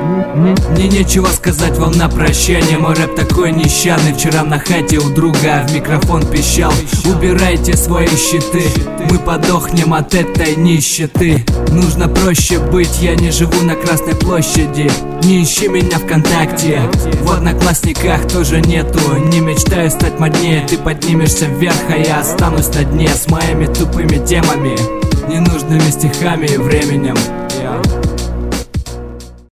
Мне нечего сказать вам на прощание. Мой рэп такой нещадный. Вчера на хате у друга в микрофон пищал: убирайте свои щиты, мы подохнем от этой нищеты. Нужно проще быть, я не живу на Красной площади. Не ищи меня ВКонтакте, в Одноклассниках тоже нету. Не мечтаю стать моднее, ты поднимешься вверх, а я останусь на дне с моими тупыми темами, ненужными стихами и временем.